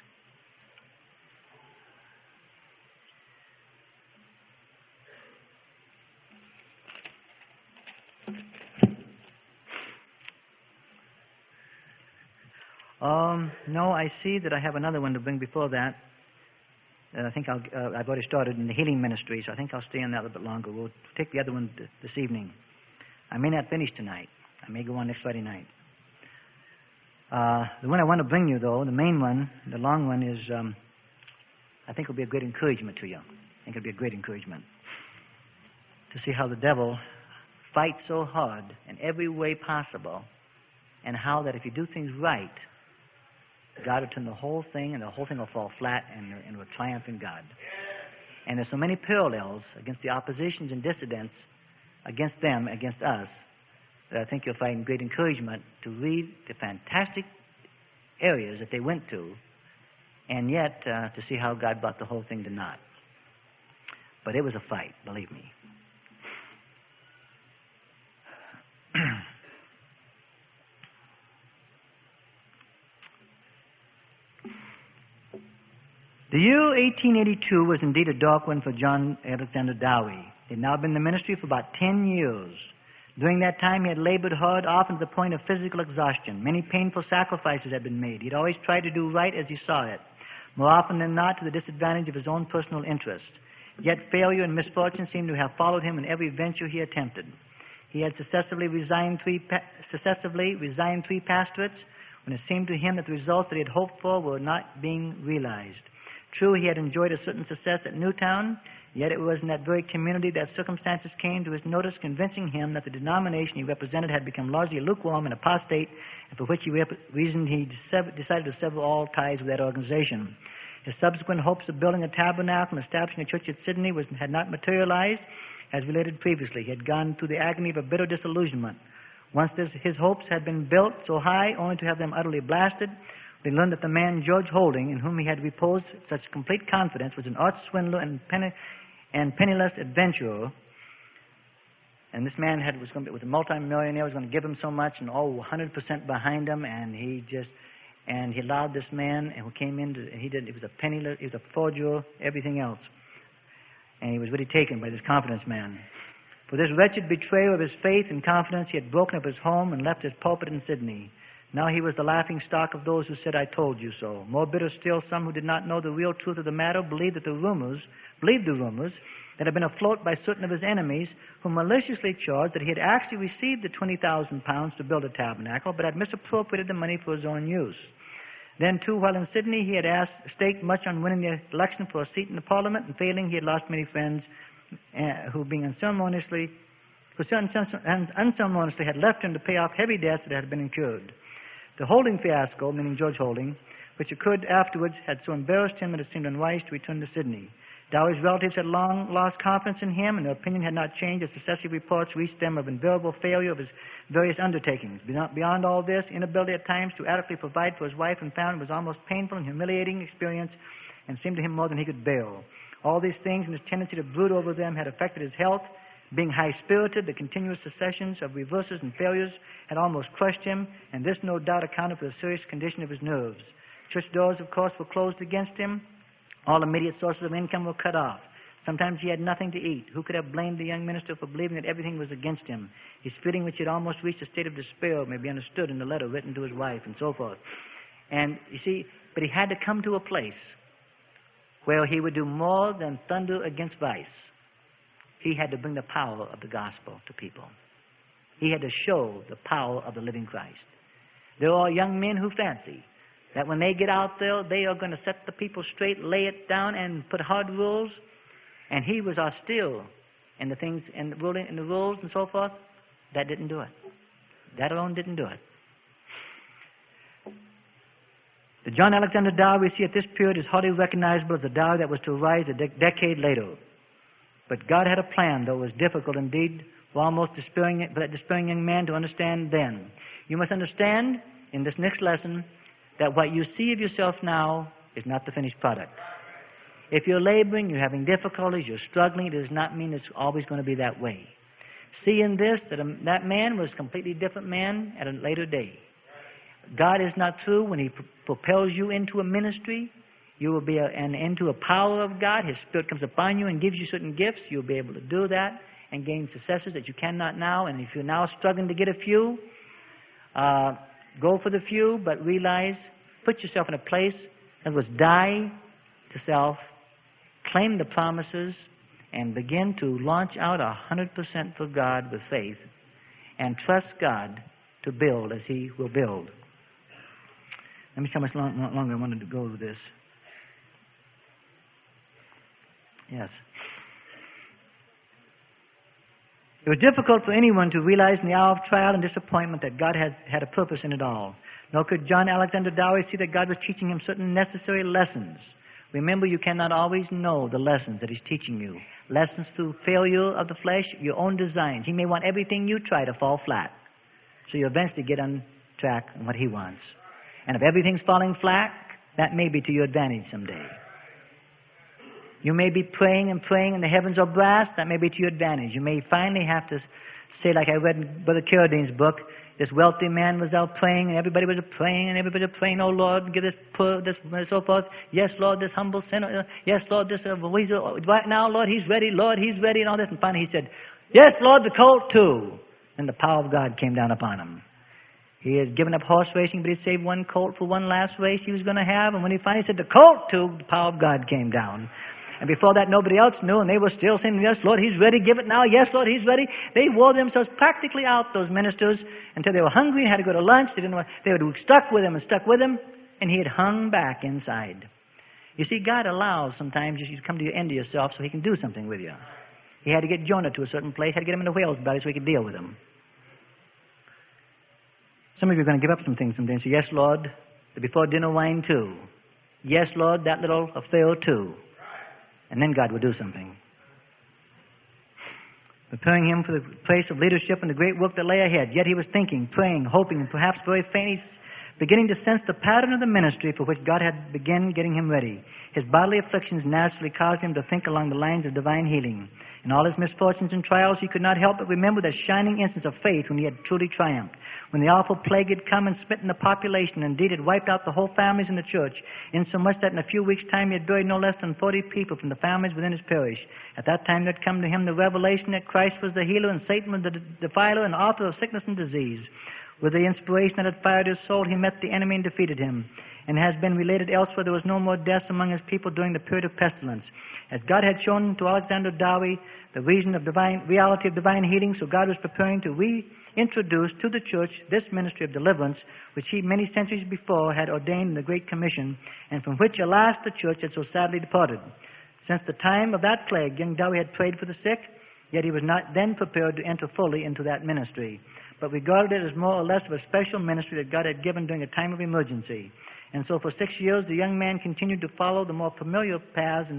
Um, no, I see that I have another one to bring before that. Uh, I think I'll, uh, I've already started in the healing ministry, so I think I'll stay on that a little bit longer. We'll take the other one th- this evening. I may not finish tonight. I may go on next Friday night. Uh, the one I want to bring you, though, the main one, the long one, is um, I think will be a great encouragement to you. I think it'll be a great encouragement to see how the devil fights so hard in every way possible, and how that if you do things right, God will turn the whole thing, and the whole thing will fall flat, and, and will triumph in God. And there's so many parallels against the oppositions and dissidents, against them, against us, that I think you'll find great encouragement to read the fantastic areas that they went to, and yet uh, to see how God brought the whole thing to naught. But it was a fight, believe me. The year eighteen eighty-two was indeed a dark one for John Alexander Dowie. He had now been in the ministry for about ten years. During that time, he had labored hard, often to the point of physical exhaustion. Many painful sacrifices had been made. He'd always tried to do right as he saw it, more often than not to the disadvantage of his own personal interest. Yet failure and misfortune seemed to have followed him in every venture he attempted. He had successively resigned three, pa- successively resigned three pastorates when it seemed to him that the results that he had hoped for were not being realized. True, he had enjoyed a certain success at Newtown, yet it was in that very community that circumstances came to his notice, convincing him that the denomination he represented had become largely lukewarm and apostate, and for which he rep- reasoned he decided to sever all ties with that organization. His subsequent hopes of building a tabernacle and establishing a church at Sydney was, had not materialized, as related previously. He had gone through the agony of a bitter disillusionment. Once this, his hopes had been built so high, only to have them utterly blasted, we learned that the man George Holding, in whom he had reposed such complete confidence, was an arch swindler and, penny, and penniless adventurer. And this man had was going to be, was a multimillionaire, was going to give him so much, and all one hundred percent behind him. And he just and he allowed this man, and who came in, to, and he did. He was a penniless, he was a forger, everything else. And he was really taken by this confidence man. For this wretched betrayer of his faith and confidence, he had broken up his home and left his pulpit in Sydney. Now he was the laughing stock of those who said, I told you so. More bitter still, some who did not know the real truth of the matter believed that the rumors, believed the rumors that had been afloat by certain of his enemies, who maliciously charged that he had actually received the twenty thousand pounds to build a tabernacle, but had misappropriated the money for his own use. Then, too, while in Sydney, he had asked, staked much on winning the election for a seat in the Parliament, and failing, he had lost many friends uh, who, being unceremoniously, who unceremoniously had left him to pay off heavy debts that had been incurred. The Holding fiasco, meaning George Holding, which occurred afterwards, had so embarrassed him that it seemed unwise to return to Sydney. Dowy's relatives had long lost confidence in him, and their opinion had not changed as successive reports reached them of invariable failure of his various undertakings. Beyond all this, inability at times to adequately provide for his wife and family was almost painful and humiliating experience, and seemed to him more than he could bear. All these things and his tendency to brood over them had affected his health. Being high-spirited, the continuous successions of reverses and failures had almost crushed him, and this no doubt accounted for the serious condition of his nerves. Church doors, of course, were closed against him. All immediate sources of income were cut off. Sometimes he had nothing to eat. Who could have blamed the young minister for believing that everything was against him? His feeling, which had almost reached a state of despair, may be understood in the letter written to his wife and so forth. And, you see, but he had to come to a place where he would do more than thunder against vice. He had to bring the power of the gospel to people. He had to show the power of the living Christ. There are young men who fancy that when they get out there, they are going to set the people straight, lay it down, and put hard rules. And he was austere in the things, in the, ruling, in the rules and so forth. That didn't do it. That alone didn't do it. The John Alexander Dowie we see at this period is hardly recognizable as the Dowie that was to arise a de- decade later. But God had a plan, though it was difficult indeed for almost despairing, for that despairing young man to understand then. You must understand in this next lesson that what you see of yourself now is not the finished product. If you're laboring, you're having difficulties, you're struggling, it does not mean it's always going to be that way. See in this that a, that man was a completely different man at a later day. God is not through when He pr- propels you into a ministry. You will be a, and into a power of God. His Spirit comes upon you and gives you certain gifts. You'll be able to do that and gain successes that you cannot now. And if you're now struggling to get a few, uh, go for the few, but realize, put yourself in a place that was die to self, claim the promises, and begin to launch out a hundred percent for God with faith, and trust God to build as He will build. Let me see how much long, longer I wanted to go with this. Yes. It was difficult for anyone to realize in the hour of trial and disappointment that God had, had a purpose in it all. Nor could John Alexander Dowie see that God was teaching him certain necessary lessons. Remember, you cannot always know the lessons that He's teaching you. Lessons through failure of the flesh, your own designs. He may want everything you try to fall flat. So you eventually get on track on what He wants. And if everything's falling flat, that may be to your advantage someday. You may be praying and praying and the heavens are brass. That may be to your advantage. You may finally have to say, like I read in Brother Carradine's book, this wealthy man was out praying, and everybody was praying, and everybody was praying, oh Lord, give this poor, this, and so forth. Yes, Lord, this humble sinner. Yes, Lord, this, uh, right now, Lord, he's ready. Lord, he's ready, and all this. And finally he said, yes, Lord, the colt too. And the power of God came down upon him. He had given up horse racing, but he'd saved one colt for one last race he was going to have. And when he finally said the colt too, the power of God came down. And before that, nobody else knew, and they were still saying, yes, Lord, He's ready, give it now. Yes, Lord, He's ready. They wore themselves practically out, those ministers, until they were hungry and had to go to lunch. They didn't want, they were stuck with Him and stuck with Him, and He had hung back inside. You see, God allows sometimes you to come to the end of yourself so He can do something with you. He had to get Jonah to a certain place, had to get him in the whale's belly so He could deal with him. Some of you are going to give up some things someday and say, yes, Lord, the before dinner wine too. Yes, Lord, that little affair too. And then God will do something. Preparing him for the place of leadership and the great work that lay ahead. Yet he was thinking, praying, hoping, and perhaps very faintly beginning to sense the pattern of the ministry for which God had begun getting him ready. His bodily afflictions naturally caused him to think along the lines of divine healing. In all his misfortunes and trials, he could not help but remember that shining instance of faith when he had truly triumphed. When the awful plague had come and smitten the population, indeed had wiped out the whole families in the church, insomuch that in a few weeks' time he had buried no less than forty people from the families within his parish. At that time there had come to him the revelation that Christ was the healer and Satan was the defiler and author of sickness and disease. With the inspiration that had fired his soul, he met the enemy and defeated him. And has been related elsewhere, there was no more deaths among his people during the period of pestilence. As God had shown to Alexander Dowie the reason of divine reality of divine healing, so God was preparing to reintroduce to the church this ministry of deliverance, which He many centuries before had ordained in the Great Commission, and from which, alas, the church had so sadly departed. Since the time of that plague, young Dowie had prayed for the sick, yet he was not then prepared to enter fully into that ministry, but regarded it as more or less of a special ministry that God had given during a time of emergency. And so for six years, the young man continued to follow the more familiar paths and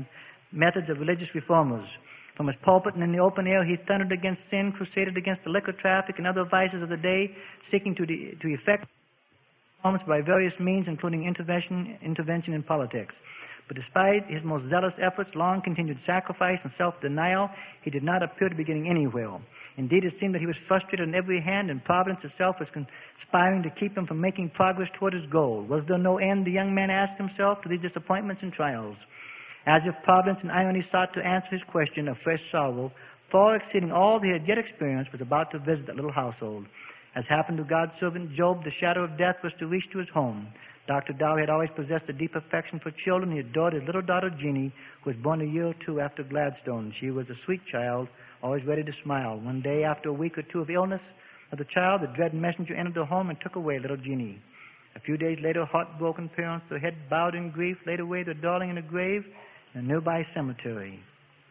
methods of religious reformers. From his pulpit and in the open air, he thundered against sin, crusaded against the liquor traffic and other vices of the day, seeking to, de- to effect reforms by various means, including intervention, intervention in politics. But despite his most zealous efforts, long continued sacrifice and self-denial, he did not appear to be getting anywhere. Indeed, it seemed that he was frustrated on every hand, and Providence itself was conspiring to keep him from making progress toward his goal. Was there no end, the young man asked himself, to these disappointments and trials? As if Providence in irony sought to answer his question, a fresh sorrow, far exceeding all he had yet experienced, was about to visit that little household. As happened to God's servant Job, the shadow of death was to reach to his home. Doctor Dowie had always possessed a deep affection for children. He adored his little daughter, Jeannie, who was born a year or two after Gladstone. She was a sweet child, always ready to smile. One day, after a week or two of illness of the child, the dread messenger entered the home and took away little Jeannie. A few days later, heartbroken parents, their head bowed in grief, laid away their darling in a grave in a nearby cemetery.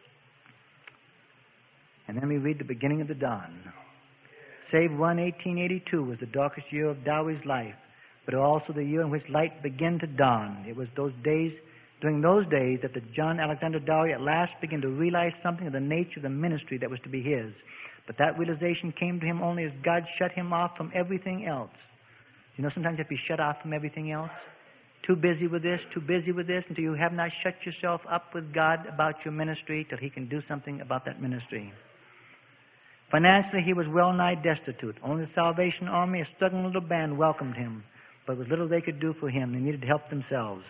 And then we read the beginning of the dawn. Save one, eighteen eighty-two was the darkest year of Dowie's life, but also the year in which light began to dawn. It was those days, during those days, that the John Alexander Dowie at last began to realize something of the nature of the ministry that was to be his. But that realization came to him only as God shut him off from everything else. You know, sometimes you have to be shut off from everything else. Too busy with this, too busy with this, until you have not shut yourself up with God about your ministry, till He can do something about that ministry. Financially, he was well nigh destitute. Only the Salvation Army, a struggling little band, welcomed him. But with little they could do for him, they needed to help themselves.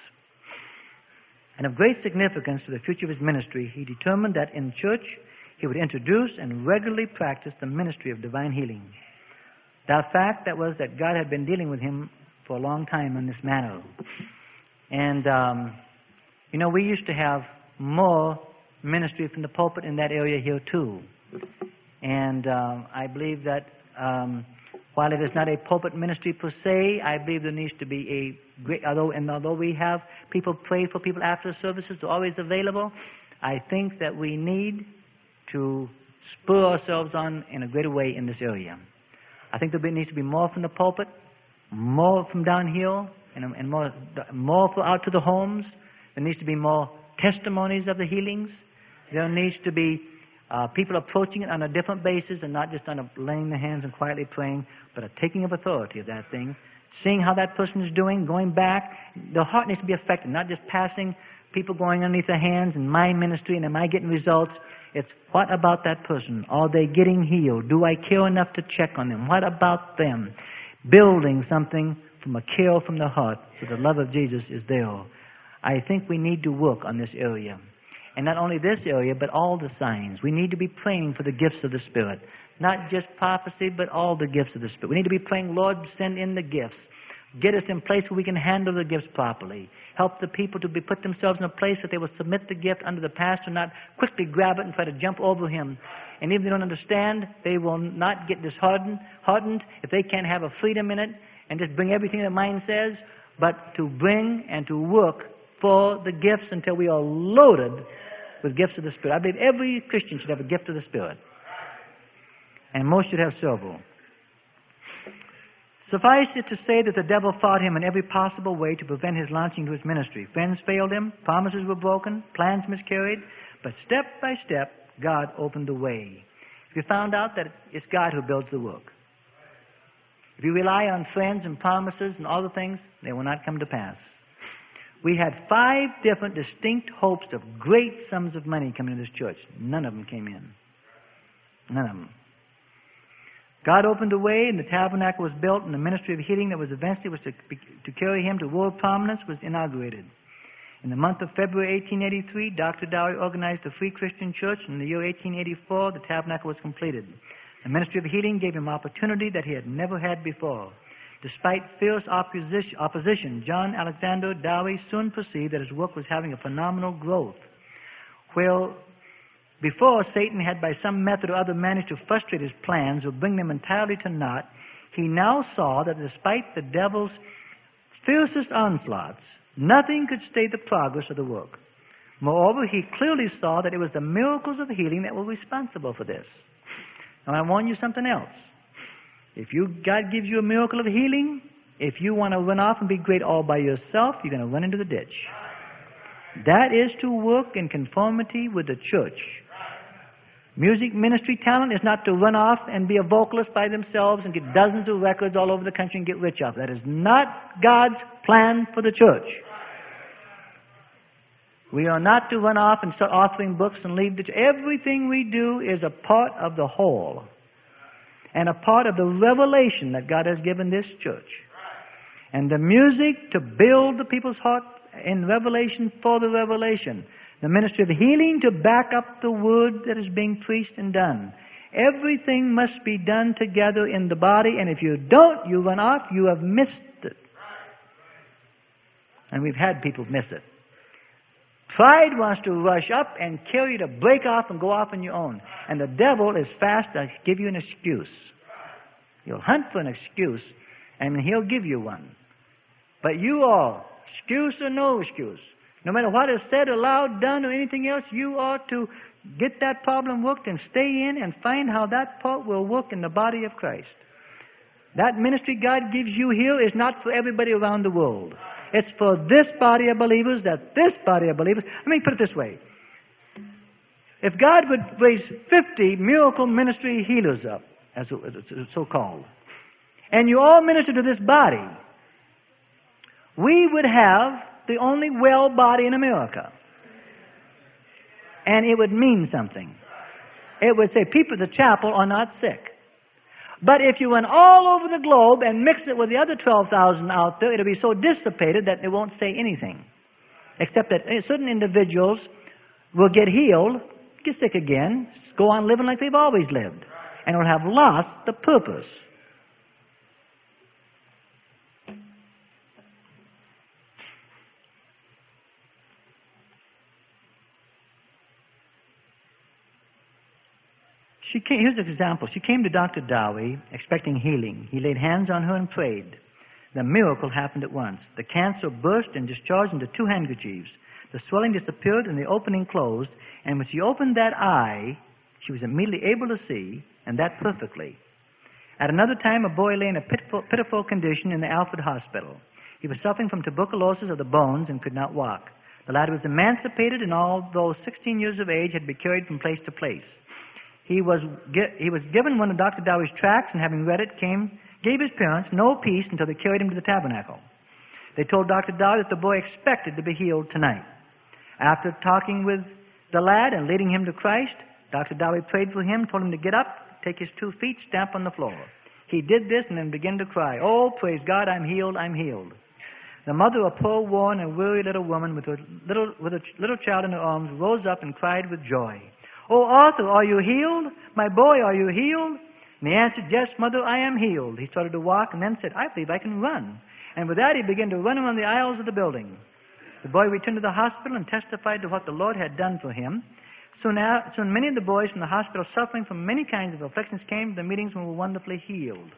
And of great significance to the future of his ministry, he determined that in church he would introduce and regularly practice the ministry of divine healing. That fact that was that God had been dealing with him for a long time in this manner. And, um, you know, we used to have more ministry from the pulpit in that area here too. And um, I believe that um, while it is not a pulpit ministry per se, I believe there needs to be a great, although, and although we have people pray for people after the services, they're always available, I think that we need to spur ourselves on in a greater way in this area. I think there needs to be more from the pulpit, more from down here, and, and more, more for out to the homes. There needs to be more testimonies of the healings. There needs to be uh, people approaching it on a different basis and not just on a laying their hands and quietly praying, but a taking of authority of that thing, seeing how that person is doing, going back. The heart needs to be affected, not just passing people going underneath their hands in my ministry and am I getting results. It's what about that person? Are they getting healed? Do I care enough to check on them? What about them? Building something from a care from the heart so the love of Jesus is there. I think we need to work on this area. And not only this area, but all the signs. We need to be praying for the gifts of the Spirit. Not just prophecy, but all the gifts of the Spirit. We need to be praying, Lord, send in the gifts. Get us in place where we can handle the gifts properly. Help the people to be put themselves in a place that they will submit the gift under the pastor, not quickly grab it and try to jump over him. And if they don't understand, they will not get disheartened hardened if they can't have a freedom in it and just bring everything that mind says, but to bring and to work for the gifts until we are loaded with gifts of the Spirit. I believe every Christian should have a gift of the Spirit. And most should have several. Suffice it to say that the devil fought him in every possible way to prevent his launching into his ministry. Friends failed him, promises were broken, plans miscarried, but step by step, God opened the way. If you found out that it's God who builds the work. If you rely on friends and promises and all the things, they will not come to pass. We had five different distinct hopes of great sums of money coming to this church. None of them came in. None of them. God opened a way, and the tabernacle was built, and the ministry of healing that was eventually was to, to carry him to world prominence was inaugurated. In the month of February eighteen eighty-three, Doctor Dowie organized the Free Christian Church, and in the year eighteen eighty-four, the tabernacle was completed. The ministry of healing gave him opportunity that he had never had before. Despite fierce opposition, opposition, John Alexander Dowie soon perceived that his work was having a phenomenal growth. Well, before Satan had by some method or other managed to frustrate his plans or bring them entirely to naught, he now saw that despite the devil's fiercest onslaughts, nothing could stay the progress of the work. Moreover, he clearly saw that it was the miracles of healing that were responsible for this. Now, I warn you something else. If you, God gives you a miracle of healing, if you want to run off and be great all by yourself, you're going to run into the ditch. That is to work in conformity with the church. Music ministry talent is not to run off and be a vocalist by themselves and get dozens of records all over the country and get rich off. That is not God's plan for the church. We are not to run off and start authoring books and leave the church. Everything we do is a part of the whole and a part of the revelation that God has given this church. And the music to build the people's heart in revelation for the revelation. The ministry of healing to back up the word that is being preached and done. Everything must be done together in the body, and if you don't, you run off, you have missed it. And we've had people miss it. Pride wants to rush up and kill you, to break off and go off on your own. And the devil is fast to give you an excuse. He'll hunt for an excuse, and he'll give you one. But you all, excuse or no excuse, no matter what is said, allowed, done, or anything else, you ought to get that problem worked and stay in and find how that part will work in the body of Christ. That ministry God gives you here is not for everybody around the world. It's for this body of believers, that this body of believers... Let me put it this way. If God would raise fifty miracle ministry healers up, as it's so called, and you all minister to this body, we would have the only well body in America. And it would mean something. It would say people at the chapel are not sick. But if you went all over the globe and mixed it with the other twelve thousand out there, it would be so dissipated that it won't say anything. Except that certain individuals will get healed, get sick again, go on living like they've always lived, and will have lost the purpose. She came, here's an example. She came to Doctor Dowie expecting healing. He laid hands on her and prayed. The miracle happened at once. The cancer burst and discharged into two handkerchiefs. The swelling disappeared and the opening closed. And when she opened that eye, she was immediately able to see, and that perfectly. At another time, a boy lay in a pitiful, pitiful condition in the Alfred Hospital. He was suffering from tuberculosis of the bones and could not walk. The lad was emancipated, and although sixteen years of age, had been carried from place to place. He was, he was given one of Doctor Dowie's tracts, and having read it, came, gave his parents no peace until they carried him to the tabernacle. They told Doctor Dowie that the boy expected to be healed tonight. After talking with the lad and leading him to Christ, Doctor Dowie prayed for him, told him to get up, take his two feet, stamp on the floor. He did this and then began to cry, "Oh, praise God, I'm healed, I'm healed." The mother, a poor, worn, and weary little woman with a little, with a little child in her arms, rose up and cried with joy. "Oh, Arthur, are you healed? My boy, are you healed?" And he answered, "Yes, mother, I am healed." He started to walk and then said, "I believe I can run." And with that, he began to run around the aisles of the building. The boy returned to the hospital and testified to what the Lord had done for him. Soon, now, soon many of the boys from the hospital suffering from many kinds of afflictions came to the meetings and were wonderfully healed.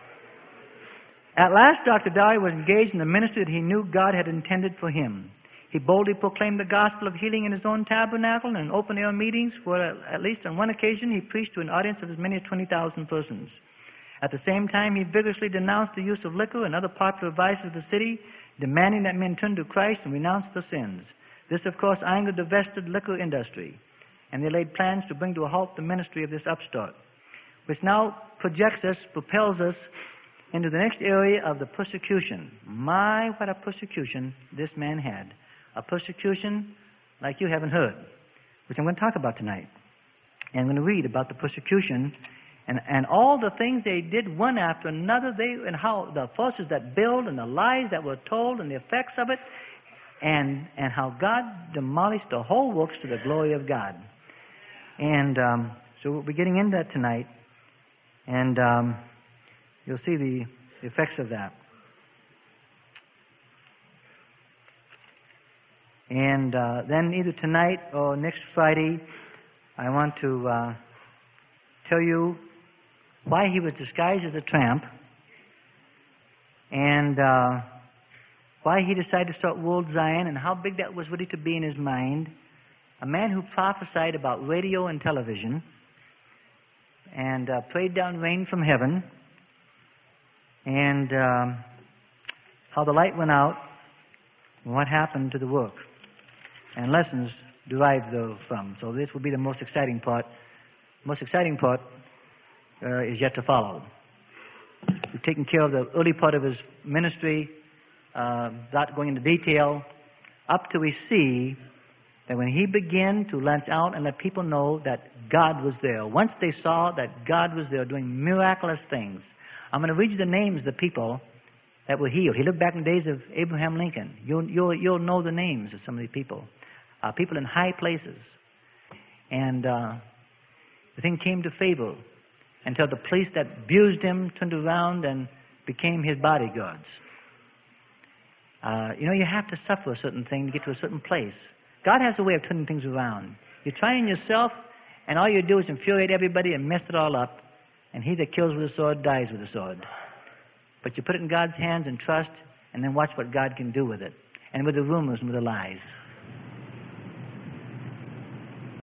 At last, Doctor Dowie was engaged in the ministry that he knew God had intended for him. He boldly proclaimed the gospel of healing in his own tabernacle and in open-air meetings, where at least on one occasion he preached to an audience of as many as twenty thousand persons. At the same time, he vigorously denounced the use of liquor and other popular vices of the city, demanding that men turn to Christ and renounce their sins. This, of course, angered the vested liquor industry, and they laid plans to bring to a halt the ministry of this upstart, which now projects us, propels us into the next area of the persecution. My, what a persecution this man had. A persecution like you haven't heard, which I'm going to talk about tonight. And I'm going to read about the persecution and, and all the things they did one after another, they and how the forces that build and the lies that were told and the effects of it, and, and how God demolished the whole works to the glory of God. And um, so we'll be getting into that tonight, and um, you'll see the, the effects of that. And uh, then either tonight or next Friday, I want to uh, tell you why he was disguised as a tramp and uh, why he decided to start World Zion and how big that was ready to be in his mind. A man who prophesied about radio and television and uh, prayed down rain from heaven, and um, how the light went out and what happened to the work. and lessons derived therefrom. So this will be the most exciting part. The most exciting part uh, is yet to follow. We've taken care of the early part of his ministry, uh, without going into detail, up till we see that when he began to launch out and let people know that God was there, once they saw that God was there doing miraculous things. I'm going to read you the names of the people that were healed. He looked back in the days of Abraham Lincoln. You'll, you'll, you'll know the names of some of these people. Uh, people in high places. And uh, the thing came to favor until the police that abused him turned around and became his bodyguards. Uh, you know, you have to suffer a certain thing to get to a certain place. God has a way of turning things around. You're trying yourself, and all you do is infuriate everybody and mess it all up. And he that kills with a sword dies with a sword. But you put it in God's hands and trust, and then watch what God can do with it. And with the rumors and with the lies.